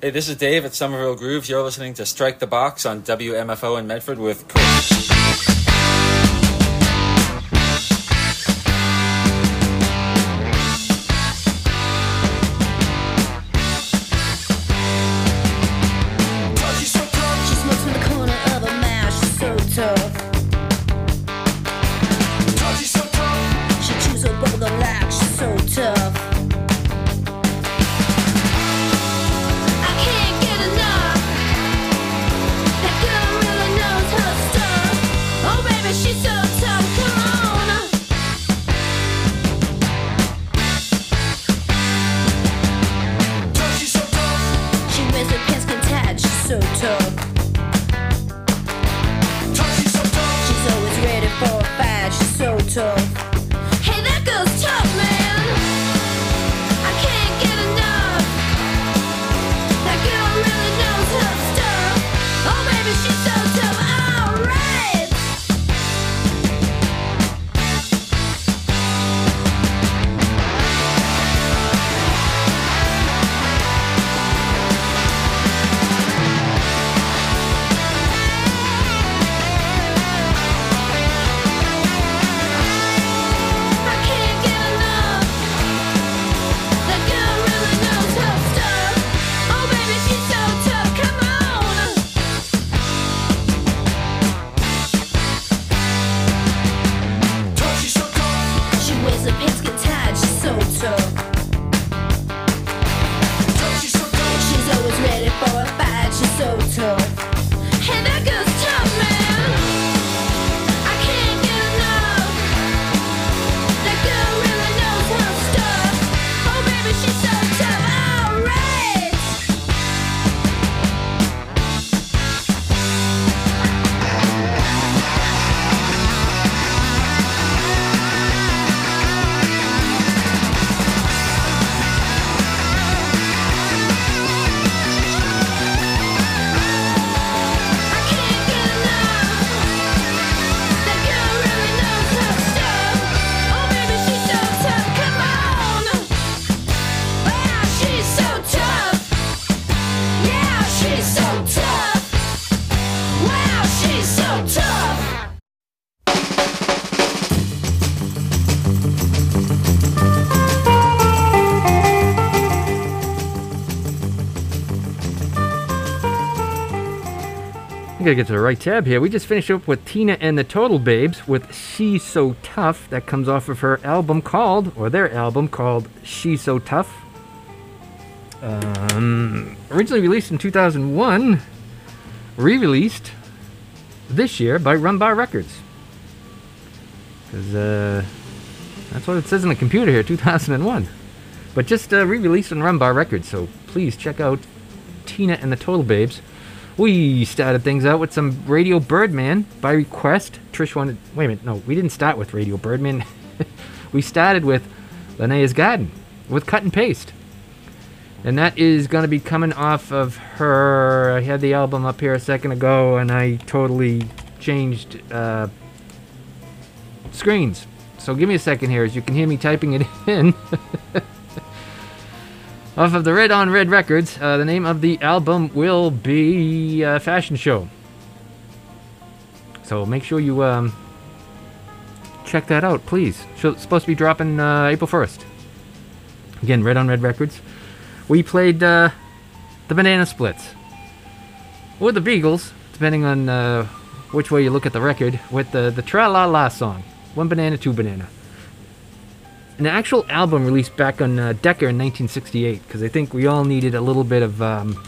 Hey, this is Dave at Somerville Grooves. You're listening to Strike the Box on WMFO in Medford with Chris. I gotta get to the right tab here. We just finished up with Tina and the Total Babes with She's So Tough. That comes off of her album called, or their album called, She's So Tough. Originally released in 2001, re-released this year by Rumbar Records. Because that's what it says on the computer here, 2001. But just re-released on Rumbar Records, so please check out Tina and the Total Babes. We started things out with some Radio Birdman by request. Trish wanted... Wait a minute, no, we didn't start with Radio Birdman. We started with Linnea's Garden, with Cut and Paste. And that is going to be coming off of her... I had the album up here a second ago, and I totally changed screens. So give me a second here, as you can hear me typing it in. Off of the Red on Red Records, the name of the album will be Fashion Show. So make sure you check that out, please. It's supposed to be dropping April 1st. Again, Red on Red Records. We played the Banana Splits. Or the Beagles, depending on which way you look at the record, with the Tra-La-La song. One Banana, Two Banana. An actual album released back on Decca in 1968, because I think we all needed a little bit of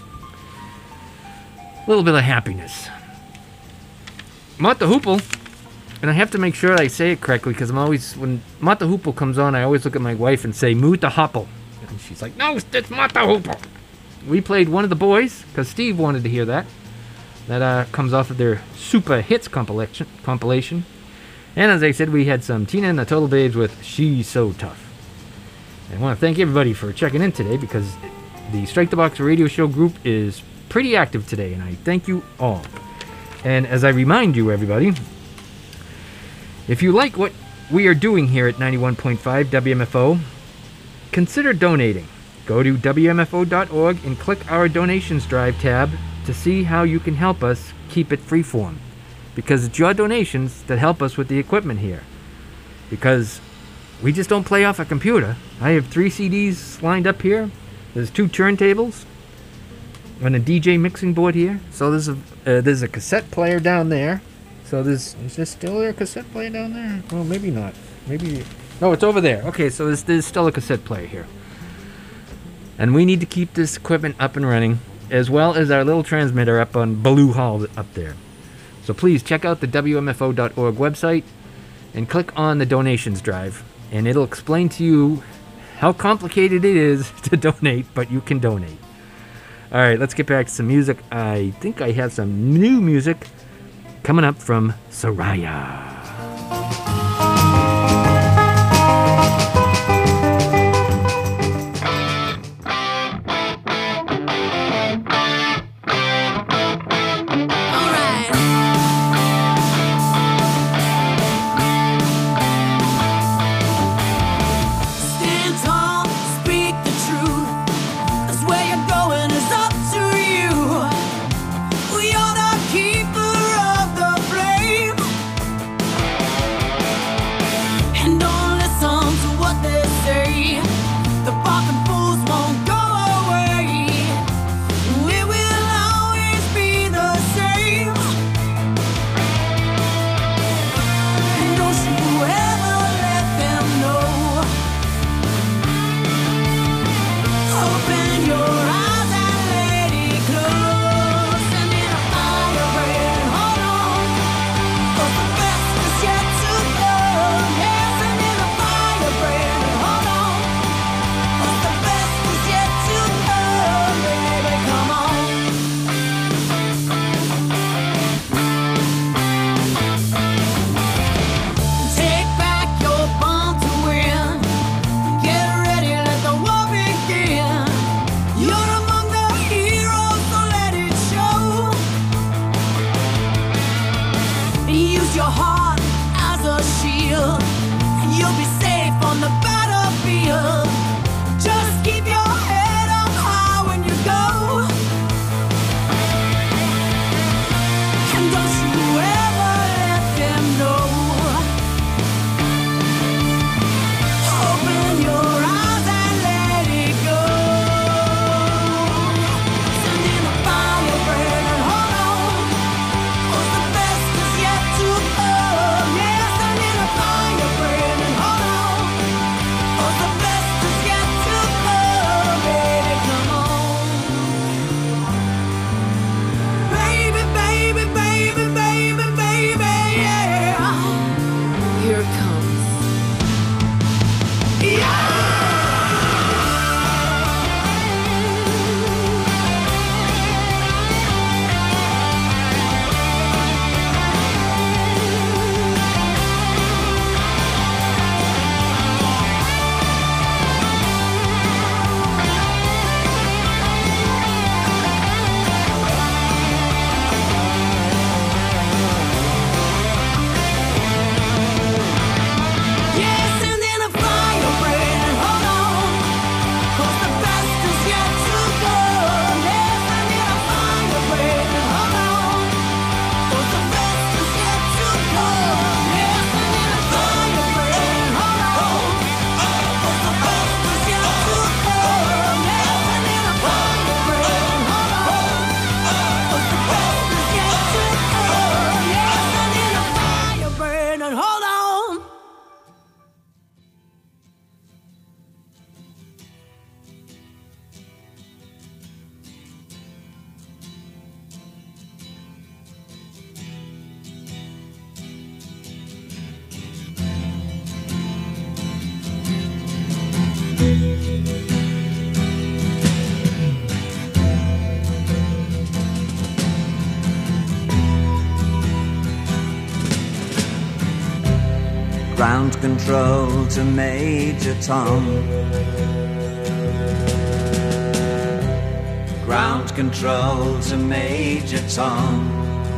happiness. Mott the Hoople, and I have to make sure I say it correctly, because I'm always, when Mott the Hoople comes on, I always look at my wife and say, Moot the Hopple. And she's like, no, it's Mott the Hoople. We played One of the Boys, because Steve wanted to hear that. That comes off of their Super Hits compilation. And as I said, we had some Tina and the Total Babes with She's So Tough. And I want to thank everybody for checking in today, because the Strike the Box radio show group is pretty active today, and I thank you all. And as I remind you, everybody, if you like what we are doing here at 91.5 WMFO, consider donating. Go to WMFO.org and click our Donations Drive tab to see how you can help us keep it freeform. Because it's your donations that help us with the equipment here. Because we just don't play off a computer. I have 3 CDs lined up here. There's 2 turntables and a DJ mixing board here. So there's a cassette player down there. So is there still a cassette player down there? Well, maybe not. No, it's over there. Okay, so there's still a cassette player here. And we need to keep this equipment up and running, as well as our little transmitter up on Baloo Hall up there. So please check out the WMFO.org website and click on the Donations Drive, and it'll explain to you how complicated it is to donate, but you can donate. All right, let's get back to some music. I think I have some new music coming up from Soraya. Ground control to Major Tom. Ground control to Major Tom.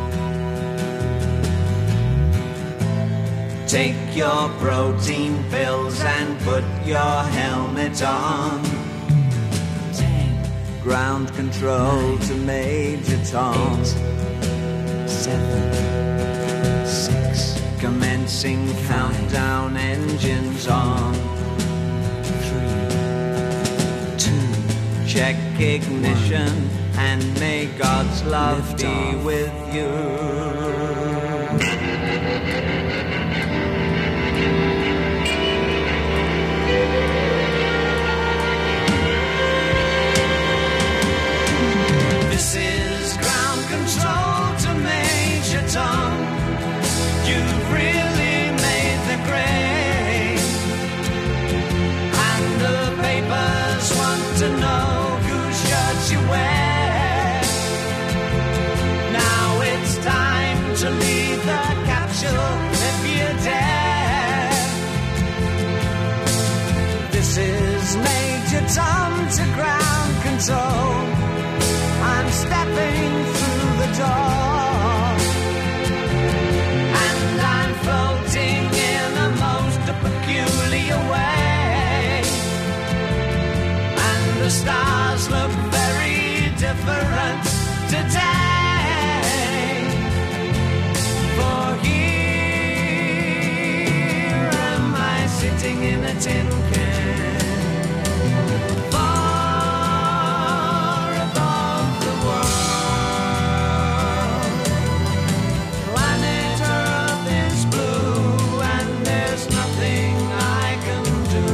Take your protein pills and put your helmet on. ground control to Major Tom. 7, 6, Commencing countdown, engines on. 3, 2, Check ignition and may God's love Lift be off. with you. This is ground control to Major Tom. You've really made the grade, and the papers want to know whose shirts you wear. Now it's time to leave the capsule if you dare. This is Major Tom to ground control. I'm stepping through the door, and I'm floating in a most peculiar way, and the stars look very different today. For here am I sitting in a tin can, far above the world. Planet Earth is blue, and there's nothing I can do.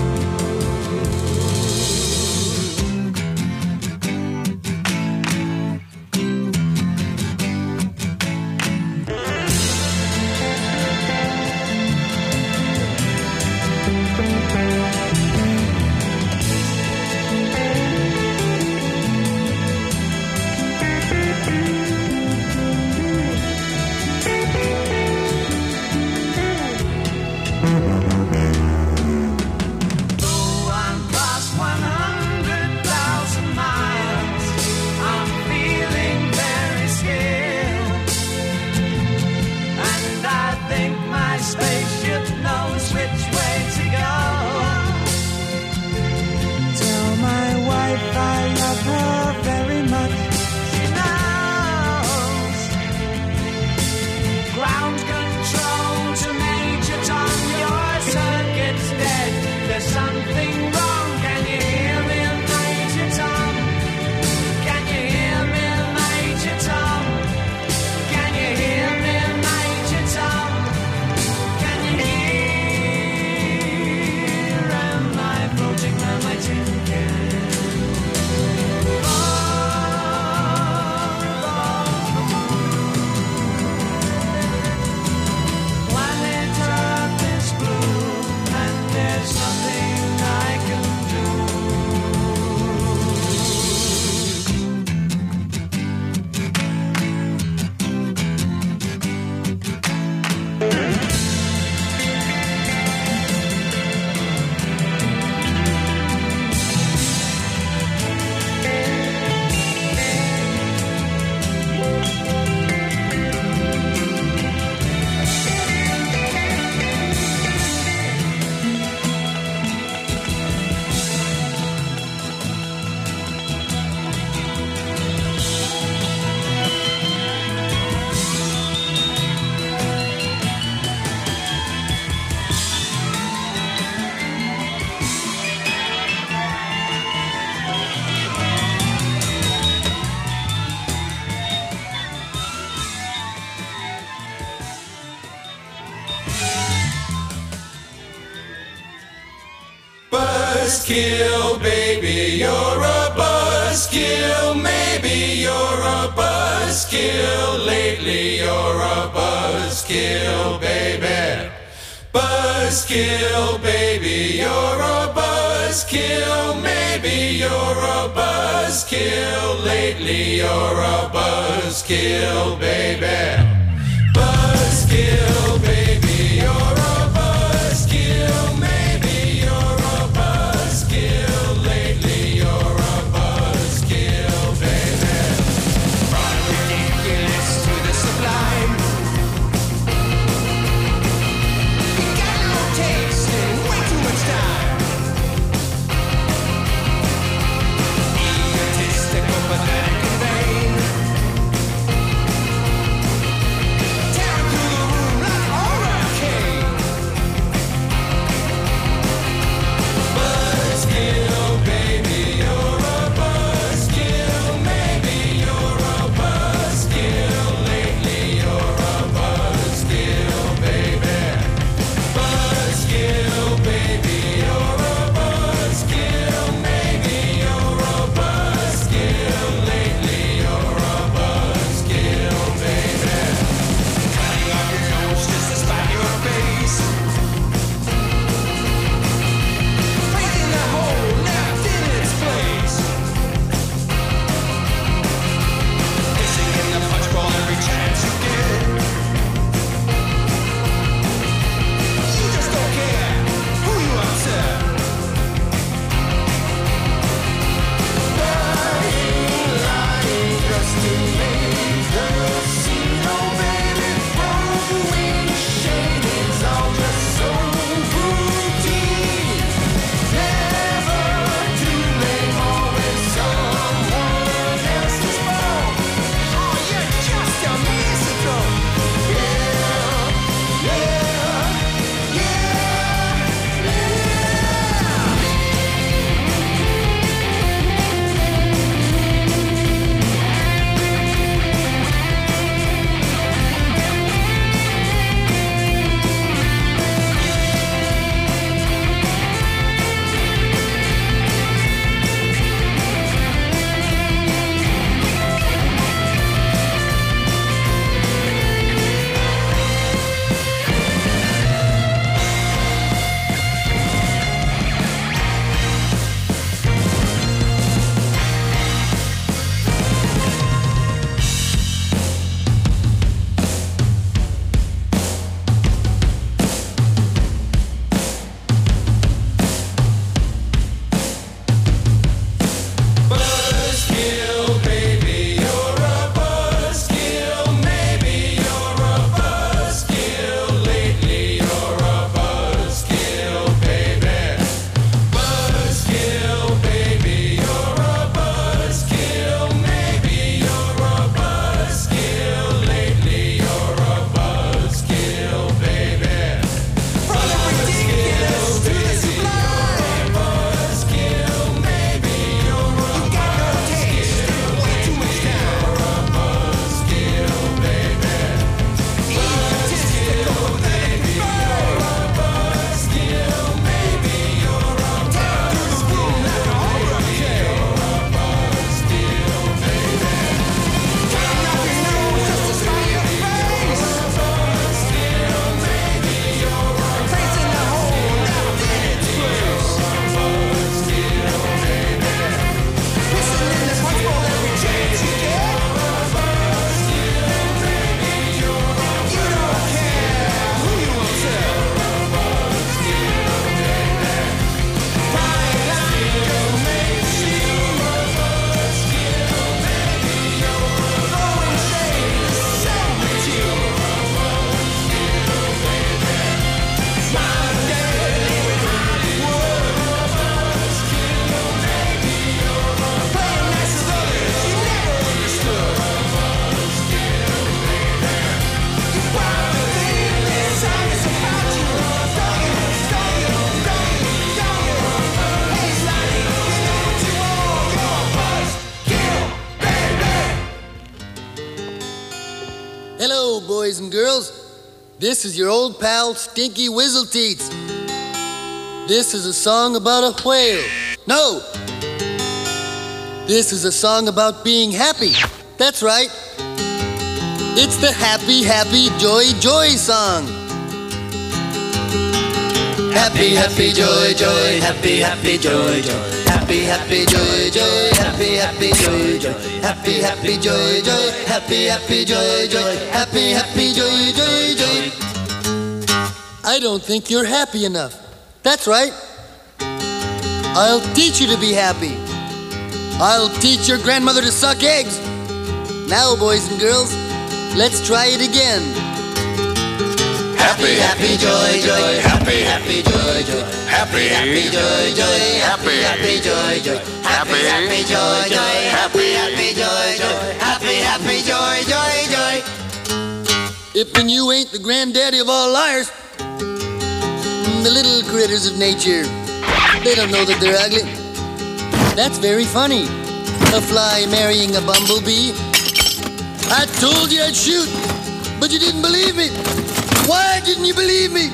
Though I'm past 100,000 miles, I'm feeling very scared, and I think my spaceship knows which way to go. Tell my wife I love her very much. She knows. Ground control to Major Tom, your circuit's dead. There's something wrong. Can you hear me, Major Tom? Can you hear me, Major Tom? Can you hear me, Major Tom? Can you hear? Am I floating on my tin can? Planet Earth is blue, and there's nothing I can do. Buzzkill, baby, you're a buzzkill. Maybe you're a buzzkill. Lately you're a buzzkill, baby. Buzzkill, baby, you're a buzzkill. Maybe you're a buzzkill. Lately you're a buzzkill, baby. Buzzkill, baby, you're a buzzkill. Maybe you're a buzzkill. Lately you're a buzzkill, baby. From ridiculous to the sublime. You got no taste and way too much time. Egotism to make the scene. Oh baby, throwing shade is all just so routine. Never too late, always someone else's fault. Oh, you're just a misanthrope. Yeah, yeah, yeah, yeah. Buzzkill, baby, you're a buzzkill. Maybe you're a buzzkill. Lately, you're a buzzkill, baby. Buzzkill, baby, you're a buzzkill. Maybe you're a buzzkill. Lately, you're a buzzkill, baby. From the ridiculous to the sublime. Buzzkill, maybe you're a Hello, boys and girls. This is your old pal, Stinky Whizzleteats. This is a song about a whale. No! This is a song about being happy. That's right. It's the Happy, Happy, Joy, Joy song. Happy, happy, joy, joy, happy, happy, joy, joy. Happy, happy, joy, joy, happy, happy, joy, joy. Happy, happy, joy, joy, happy, happy, joy, joy. Happy, happy, joy, joy, joy. I don't think you're happy enough. That's right. I'll teach you to be happy. I'll teach your grandmother to suck eggs. Now, boys and girls, let's try it again. Happy, happy, joy, joy, happy, happy, joy, joy. Happy, happy, joy, joy, happy, happy, joy, joy. Happy, happy, joy, joy, happy, happy, joy, joy. Happy, happy, joy, joy, joy. If and you ain't the granddaddy of all liars, the little critters of nature, they don't know that they're ugly. That's very funny. A fly marrying a bumblebee. I told you I'd shoot, but you didn't believe me. Why didn't you believe me?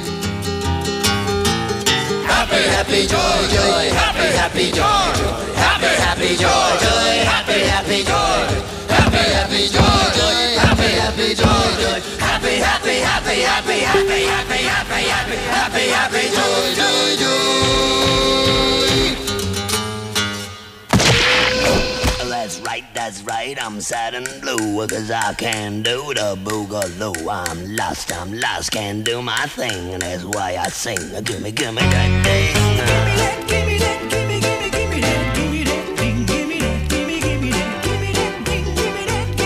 Happy, happy, joy, joy, happy, happy, joy, joy. Happy, happy, joy, joy, happy, happy, joy, joy. Happy, happy, joy, joy, happy, happy, joy, joy. Happy, happy, happy, happy, happy, happy, happy, happy, happy, happy, joy, joy, joy. That's right, I'm sad and blue, 'cause I can't do the boogaloo. I'm lost, can't do my thing, and that's why I sing. Gimme that thing. Give me that thing.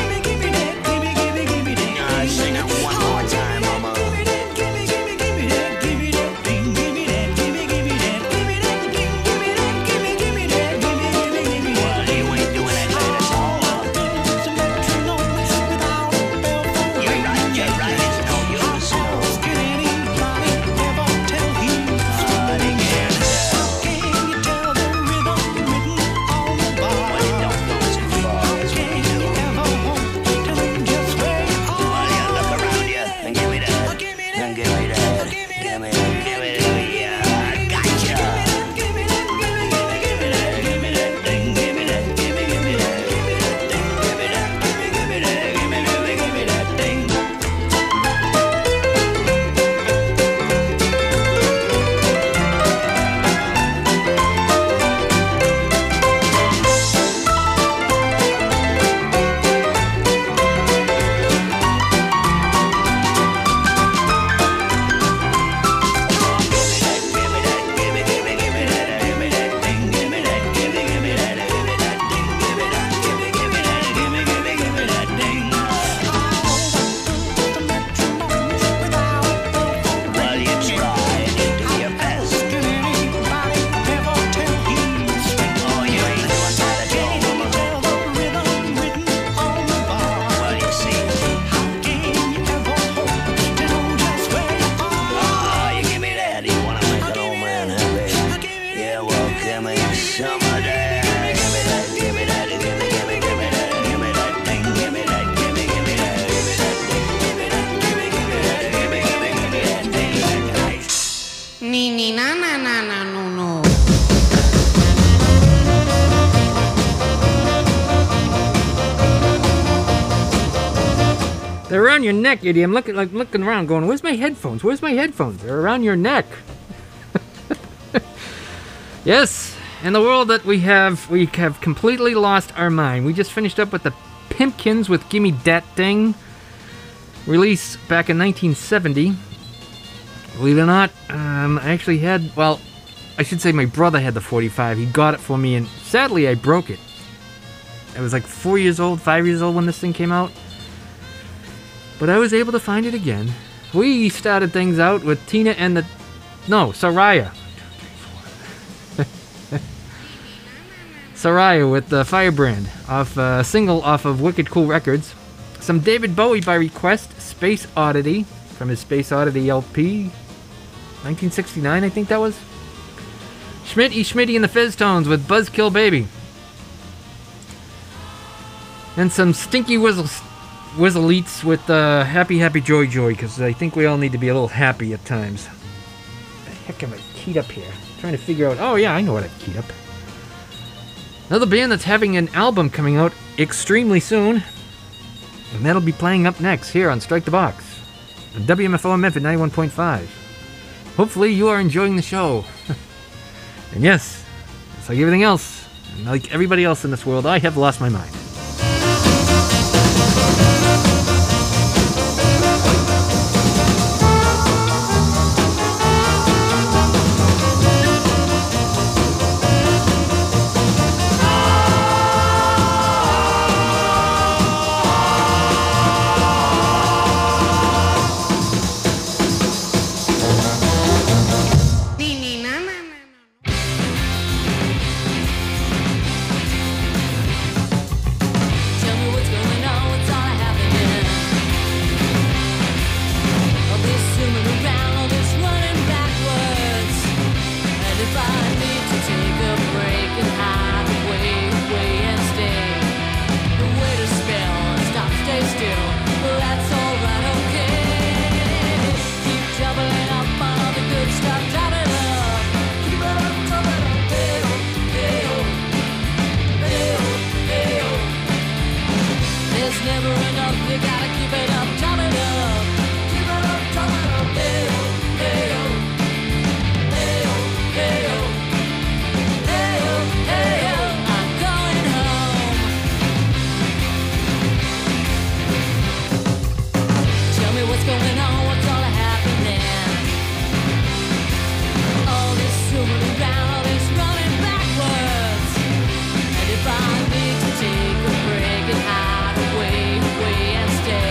They're around your neck, idiot. I'm looking around going, where's my headphones? Where's my headphones? They're around your neck. Yes, in the world that we have completely lost our mind. We just finished up with the Pimpkins with Gimme Dat Thing. Released back in 1970. Believe it or not, I actually had, well, I should say my brother had the 45. He got it for me, and sadly I broke it. I was like 5 years old when this thing came out. But I was able to find it again. We started things out with Tina and the... No, Soraya. Soraya with the Firebrand, off a single off of Wicked Cool Records. Some David Bowie by request, Space Oddity, from his Space Oddity LP. 1969, I think that was. Schmitty and the Fizztones with Buzzkill Baby. And some Stinky Whistleeats with Happy Happy Joy Joy, because I think we all need to be a little happy at times. The heck am I keyed up here? I'm trying to figure out... Oh yeah, I know what I've keyed up. Another band that's having an album coming out extremely soon. And that'll be playing up next here on Strike the Box. On WMFO in Memphis 91.5. Hopefully you are enjoying the show. And yes, it's like everything else. And like everybody else in this world, I have lost my mind. Take a break and hide away and stay.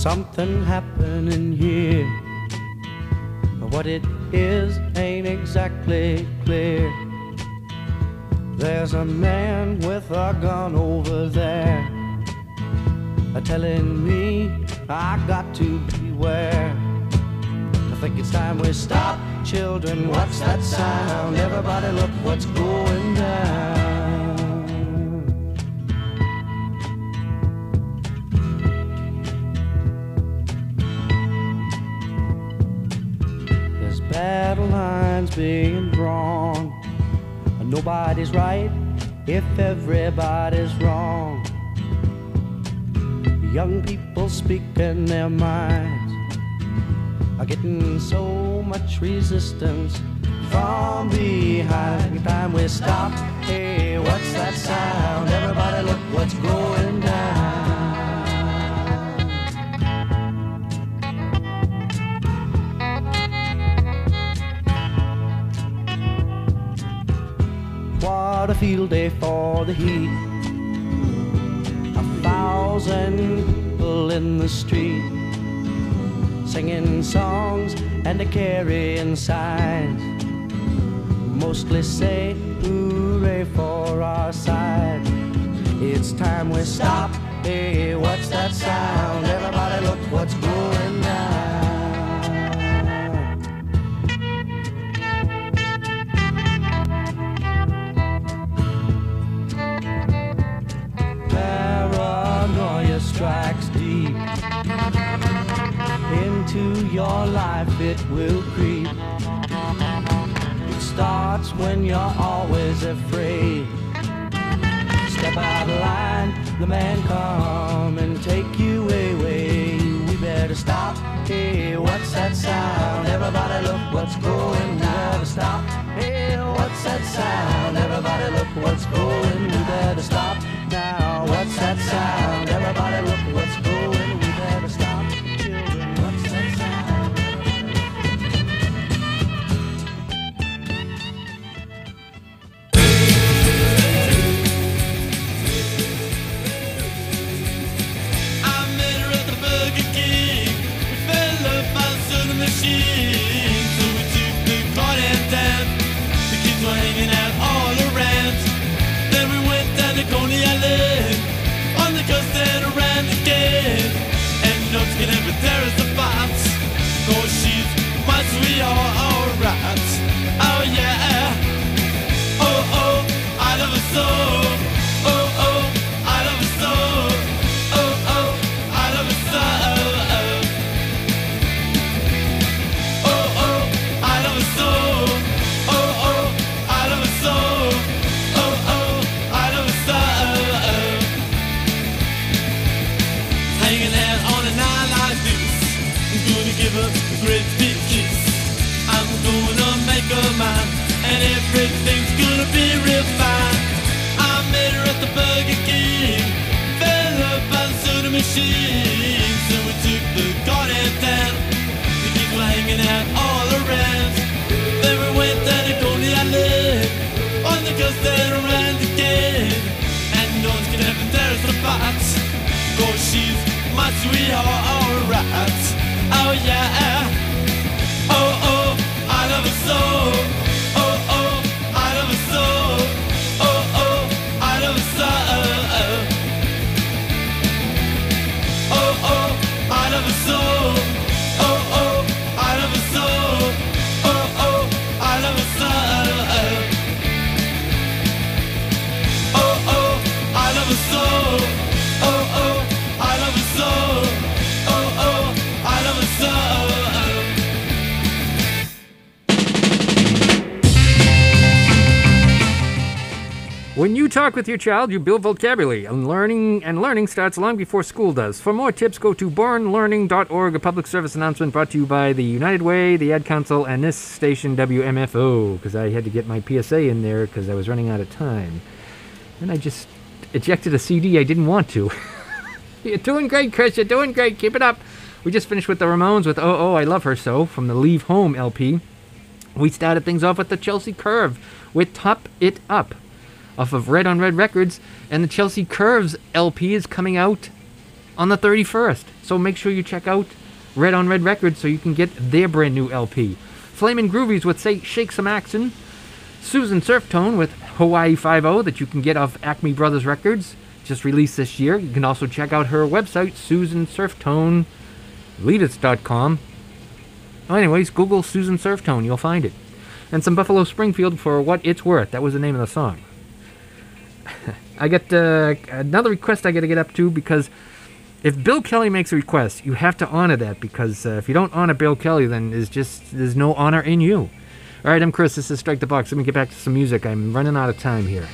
something happening here. But what it is ain't exactly clear. There's a man with a gun over there, telling me I got to beware. I think it's time we stop. Children, what's that sound? Everybody look what's going down. There's battle lines being drawn. Nobody's right if everybody's wrong. Young people speaking their minds are getting so much resistance from behind. Every time we stop, hey, what's that sound? Everybody look what's going down. What a field day for the heat. 1,000 people in the street, singing songs and a carrying signs. Mostly say hooray for our side. It's time we stop. Hey, what's that sound? Everybody look what's going down. Paranoia strikes deep into your life, it will creep. It starts when you're always afraid. Step out of line, the man come and take you away. We better stop. Hey, what's that sound? Everybody look what's going. We better stop. Hey, what's that sound? Everybody look what's going. We better stop now. What's that sound? Everybody look what's going. We better stop. Children, what's that sound? I met her at the Burger King. We fell up outside the machine. So we took the car down. The kids were hanging out all around. Then we went down to Coney Island, on the coast and around again. And notes can never tear us apart, 'cause she's my sweetheart, alright. Oh yeah. Oh oh, I love her so. Oh oh, I love her so. Oh oh, I love her so. Oh oh, I love her so. Oh oh, I love her so. Oh oh, I love her so. Hanging out on a night like this, I'm gonna give her a great big kiss. I'm gonna make her mine, and everything's gonna be real fine. I met her at the Burger King, fell up by the soda machine. So we took the car down, the kids were hanging out all around. Then we went down to Coney Island, on the coast and around again. And no one's gonna ever tear us apart, 'cause she's my sweetheart, alright. Oh yeah. Oh oh, I love her so. Oh oh, I love her so. Oh oh, I love her so. Oh oh, I love her so. Oh oh, I love her so. Oh oh, I love her so. Oh oh, I love her so. Oh oh, I love her so. Oh oh, I love her so. When you talk with your child, you build vocabulary, and learning starts long before school does. For more tips, go to bornlearning.org, a public service announcement brought to you by the United Way, the Ad Council, and this station, WMFO, because I had to get my PSA in there because I was running out of time. And I just ejected a CD I didn't want to. You're doing great, Chris. You're doing great. Keep it up. We just finished with the Ramones with Oh, Oh, I Love Her So from the Leave Home LP. We started things off with the Chelsea Curve with Top It Up off of Red on Red Records. And the Chelsea Curves LP is coming out on the 31st. So make sure you check out Red on Red Records so you can get their brand new LP. Flamin' Groovies with Shake Some Axin. Susan Surftone with Hawaii 5-0 that you can get off Acme Brothers Records. Just released this year. You can also check out her website, SusanSurftone.com. Well, anyways, Google Susan Surftone. You'll find it. And some Buffalo Springfield for What It's Worth. That was the name of the song. I got another request I got to get up to, because if Bill Kelly makes a request, you have to honor that, because if you don't honor Bill Kelly, then there's no honor in you. All right, I'm Chris. This is Strike the Box. Let me get back to some music. I'm running out of time here.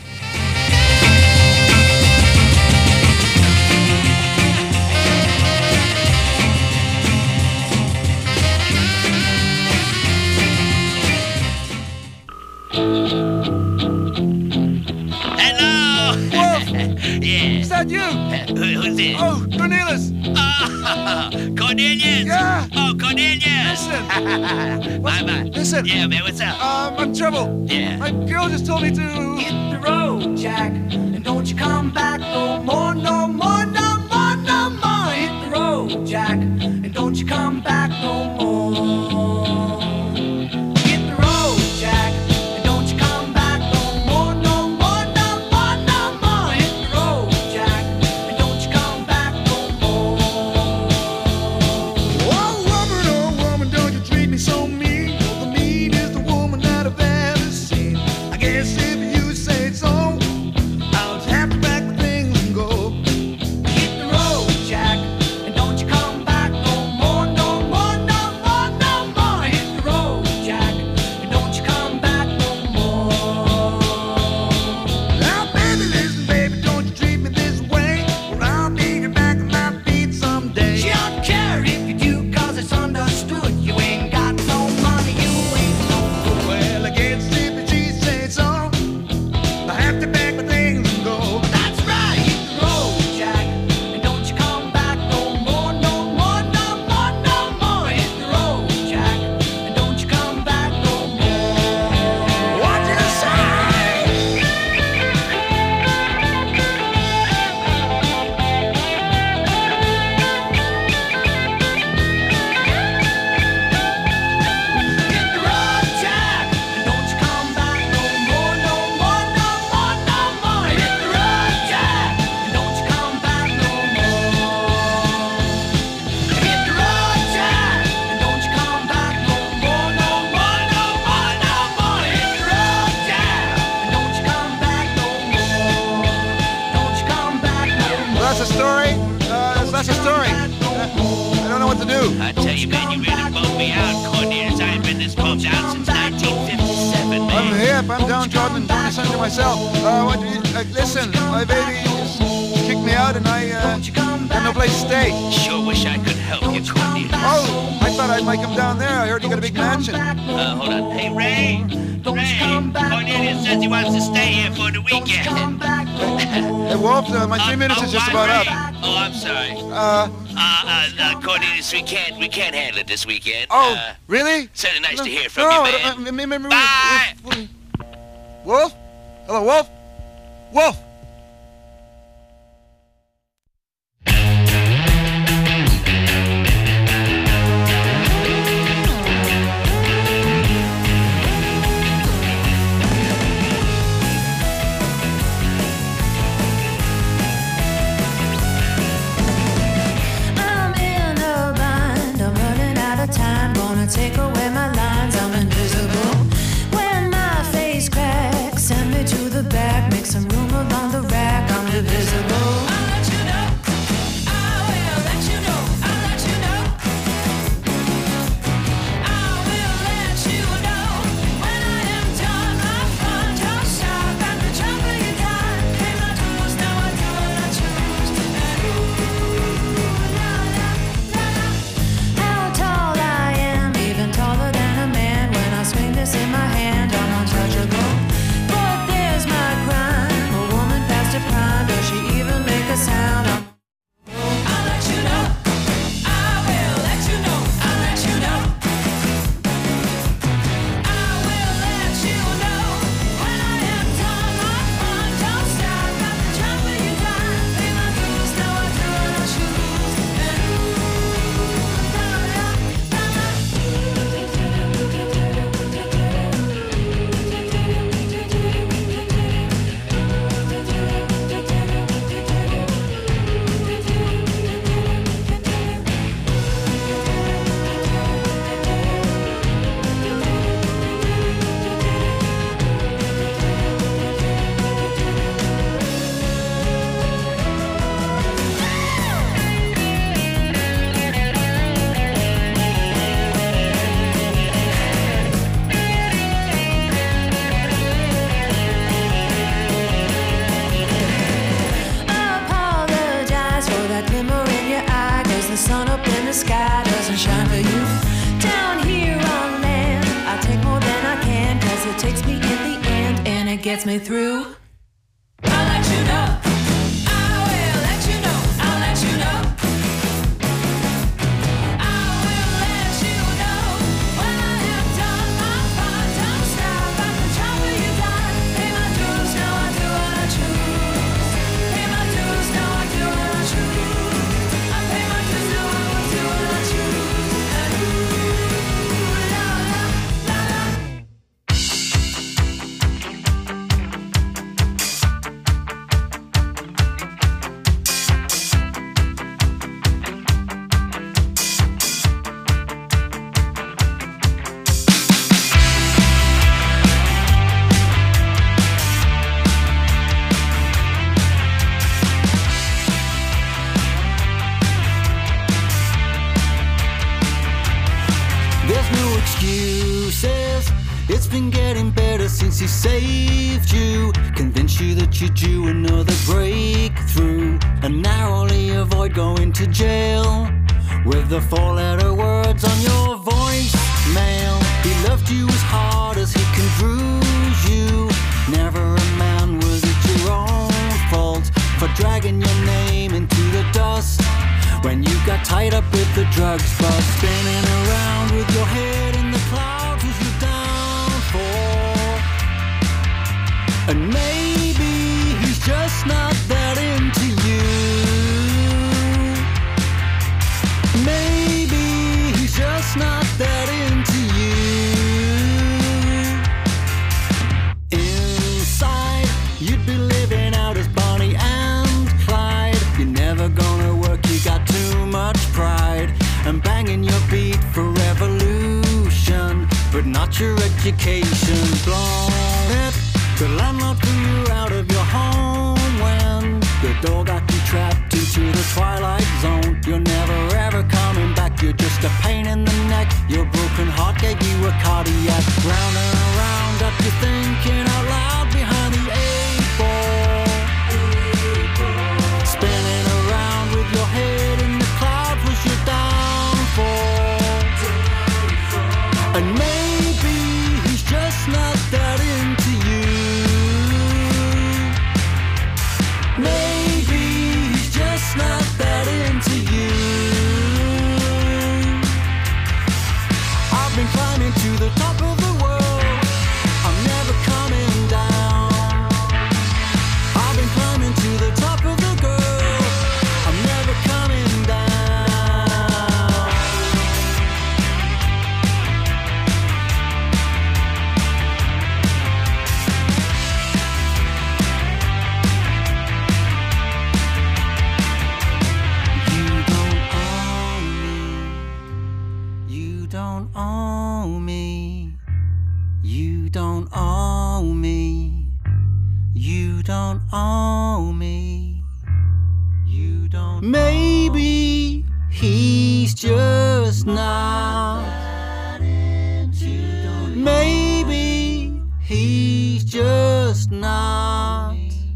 Yeah. Is that you? Who's it? Oh, Cornelius. Cornelius. Yeah. Oh, Cornelius. Listen. Bye. Listen. Yeah, man, what's up? I'm in trouble. Yeah. My girl just told me to Hit the road, Jack, and don't you come back no more, no more, no more, no more. Hit the road, Jack, and don't you come back no more. Hit the road, Jack, and don't you come back no more, no more, no more, no more. Hit the road, Jack, and don't you come back no more. Oh woman, don't you treat me so mean. You're the meanest woman that I've ever seen. I guess if you say so, I'll just have to pack my things and go. Hit the road, Jack, and don't you come back no more, no more, no more, no more. Hit the road, Jack, and don't you come back no more. Now baby, listen, baby, don't you treat me this way, or I'll be back on my feet someday. She don't care if you do, 'cause it's understood. You ain't got no money, you ain't no good. Well, I guess if she says so, I have to pack my things and go. That's right, hit the road, Jack, and don't you come back no more, no more, no more, no more. Hit the road, Jack, and don't you come back no more. What you say? Hit the road, Jack, and don't you come back no more, no more, no more, no more. Hit the road, Jack, and don't you come back no more. Hit the road, Jack, and don't you come back no more, no more, no more, no more. Hit the road, Jack, and don't you come back no more. Don't you come back no more. That's a story. That's a story. I don't know what to do. I tell you, man, you really bummed me out, Cornelius. I ain't been this bummed out since 1957, man. I'm hip. I'm downtrodden and doing something to myself. Listen, my baby just kicked me out, and I got no place to stay. Sure wish I could help you, Cornelius. Oh, I thought I might come down there. I heard you got a big mansion. Hold on. Hey, Ray. Cornelius says he wants to stay here for the weekend. Hey, Wolf, my 3 minutes is just about up. Oh, I'm sorry. Cornelius, we can't handle it this weekend. Really? Certainly nice to hear from No, you, man. Bye. Wolf? Hello, Wolf? Wolf! I'm in a bind, I'm running out of time. Gonna take away my lines, I'm invisible. When my face cracks, send me to the back. Make some room along the rack, I'm divisible. I'll let you know, I will let you know, I'll let you know. I will let you know. When I am done, my front, your shot, got the trouble you got. Pay my dues, now I do what I choose. And ooh, la la la la. How tall I am, even taller than a man. When I swing this in my hand, I'm untouchable. But there's my crime, a woman past her prime. Does she even me through. I'll let you know. I will let you know. I'll let you know. I will let you know when I have done my part. Don't stop at the trouble you got. Pay my dues, now I do what I choose. Pay my dues, now I do what I choose. I pay my dues, now I will do what I choose. And ooh, la la la la. There's no excuses. It's been getting better since he saved you. Convince you that you're due another breakthrough, and narrowly avoid going to jail with the 4-letter words on your voicemail. He loved you as hard as he can bruise you. Never a man was it your own fault for dragging your name into the dust when you got tied up with the drugs. But spinning around with your head in the clouds was your downfall. And maybe he's just not that into you. Maybe he's just not that into you. Inside, you'd be living out as Bonnie and Clyde. You're never gonna work, you got too much pride, and banging your beat for revolution, but not your education. Blown it, the landlord threw you out of your home when the door got you trapped into the twilight zone. You're never ever coming back, you're just a pain in the neck. Your broken heart gave you a cardiac. Round and around got you thinking out loud behind the 8 ball. Spinning around with your head in the clouds was your downfall. And maybe he's just not that into you. Maybe he's just not that into you. I've been climbing to the top of the world, I'm never coming down. I've been climbing to the top of the girl, I'm never coming down. You don't owe me. You don't owe me. You don't owe me. You don't. Maybe he's just not. Maybe he's just not.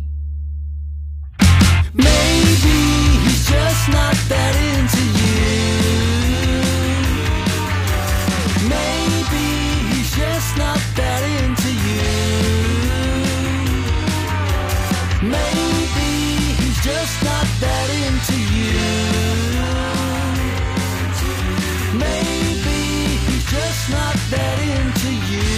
Maybe he's just not that into you. Maybe he's just not that into you. Maybe he's just not that into you. Maybe he's just not that into you.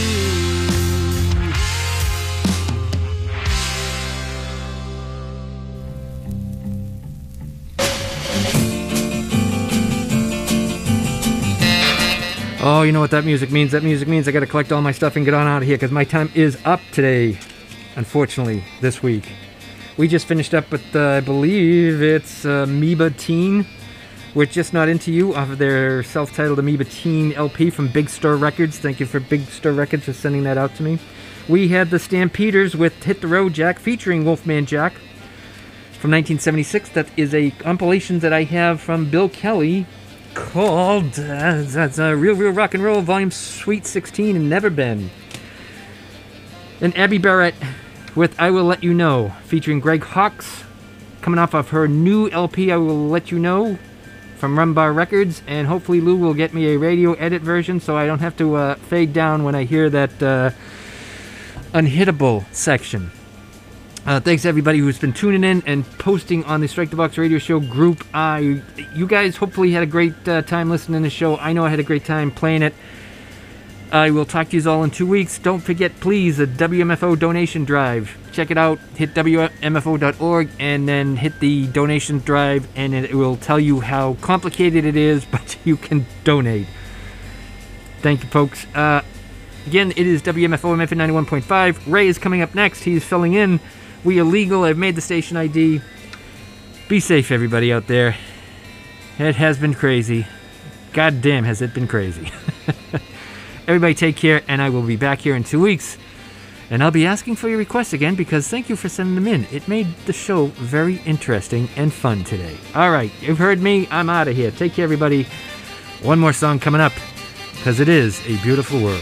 Oh, you know what that music means? That music means I gotta collect all my stuff and get on out of here because my time is up today, unfortunately, this week. We just finished up with, I believe it's Amoeba Teen with Just Not Into You off of their self-titled Amoeba Teen LP from Big Star Records. Thank you for Big Star Records for sending that out to me. We had the Stampeders with Hit the Road Jack featuring Wolfman Jack from 1976. That is a compilation that I have from Bill Kelly called that's Real Rock and Roll Volume Sweet 16 and Never Been. And Abby Barrett with I Will Let You Know featuring Greg Hawkes, coming off of her new LP I Will Let You Know from Rumbar Records. And hopefully Lou will get me a radio edit version so I don't have to fade down when I hear that unhittable section. Thanks to everybody who's been tuning in and posting on the Strike the Box Radio Show group. You guys hopefully had a great time listening to the show. I know I had a great time playing it. I will talk to you all in 2 weeks. Don't forget, please, the WMFO donation drive. Check it out. Hit WMFO.org and then hit the donation drive, and it will tell you how complicated it is, but you can donate. Thank you, folks. Again, it is WMFO Memphis 91.5. Ray is coming up next. He's filling in. We are legal. I've made the station ID. Be safe, everybody out there. It has been crazy. God damn, has it been crazy. Everybody take care, and I will be back here in 2 weeks. And I'll be asking for your requests again, because thank you for sending them in. It made the show very interesting and fun today. All right, you've heard me. I'm out of here. Take care, everybody. One more song coming up, because it is a beautiful world.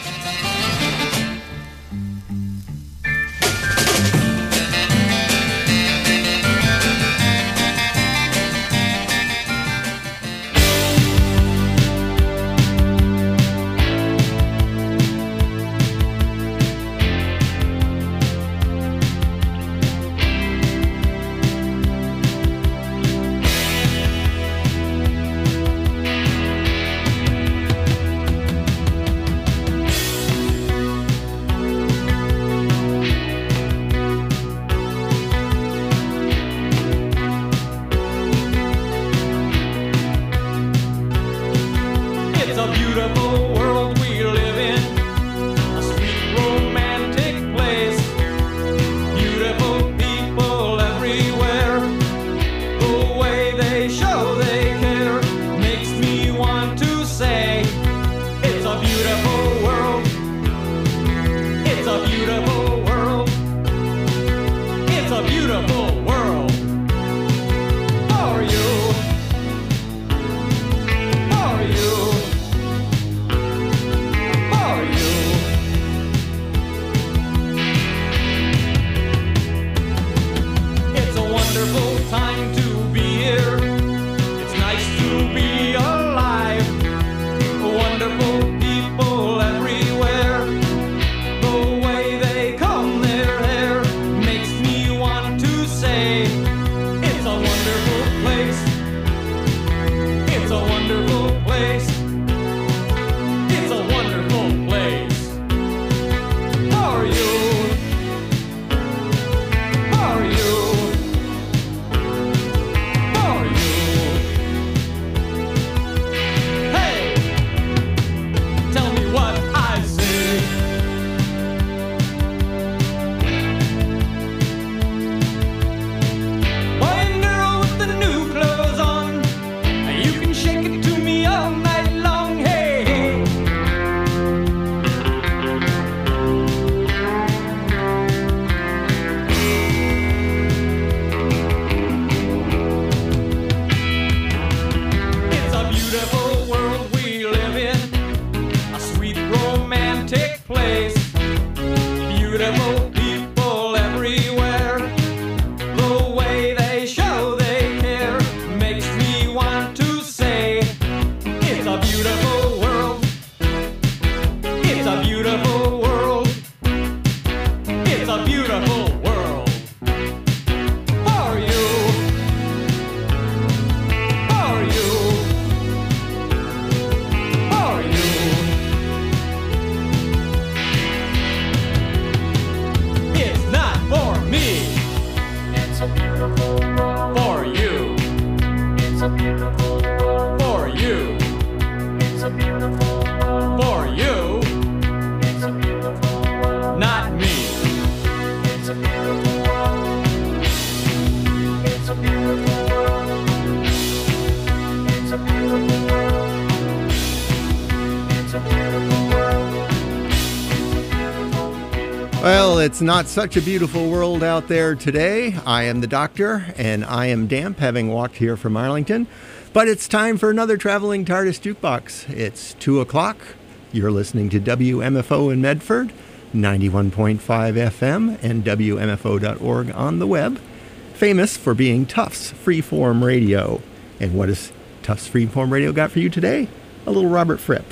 Well, it's not such a beautiful world out there today. I am the doctor, and I am damp, having walked here from Arlington. But it's time for another Traveling TARDIS Jukebox. It's 2 o'clock. You're listening to WMFO in Medford, 91.5 FM, and WMFO.org on the web. Famous for being Tufts Freeform Radio. And what has Tufts Freeform Radio got for you today? A little Robert Fripp.